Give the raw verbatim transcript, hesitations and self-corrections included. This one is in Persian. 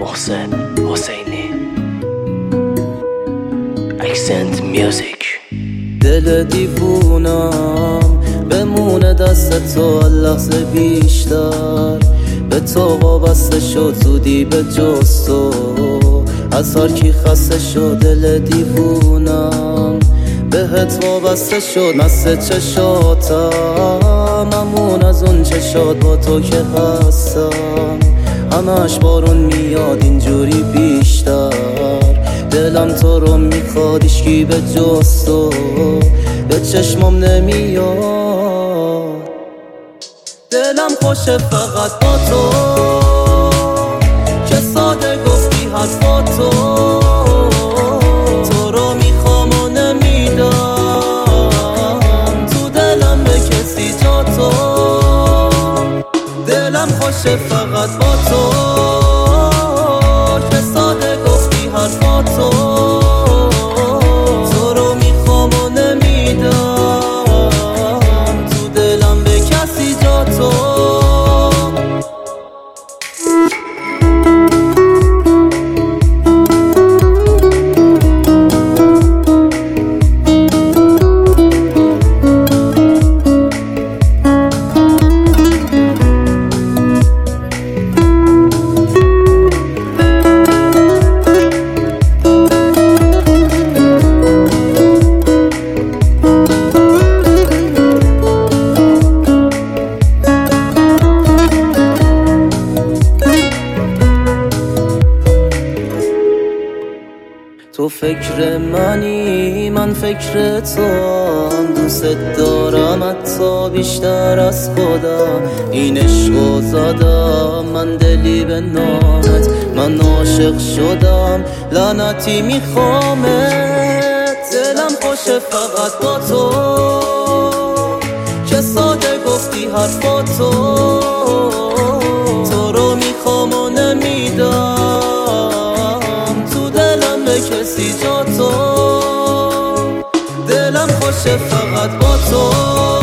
محسن حسینی اکسنت میوزیک. دل دیوونم بمونه دست تو لحظه بیشتر، به تو وابسته شد زودی به جز تو، از هر کی خسته شد دل دیوونم بهت وابسته شد. مست چشاتم ممون از اون چشات با تو که هستم، همش بارون میاد اینجوری بیشتر، دلم تو رو میخواد هیچکی به جز تو به چشمم نمیاد. دلم خوشه فقط با تو که ساده گفتی حرفا تو، تو رو میخوام و نمیدم تو دلم به کسی جا تو. دلم خوشه فقط با تو که ساده گفتی حرفا تو، تو رو میخوام و نمیدم تو دلم به کسی جا تو. تو فکر منی من فکر تو هم، دوست دارم حتی بیشتر از خودم، این عشقو زدم من دلی به نامت، من عاشق شدم لعنتی میخوامت. دلم خوشه فقط با تو که ساده گفتی حرفا تو، تو رو میخوام و نمیدم تو دلم به کسی جا تو. دلم خوشه فقط با تو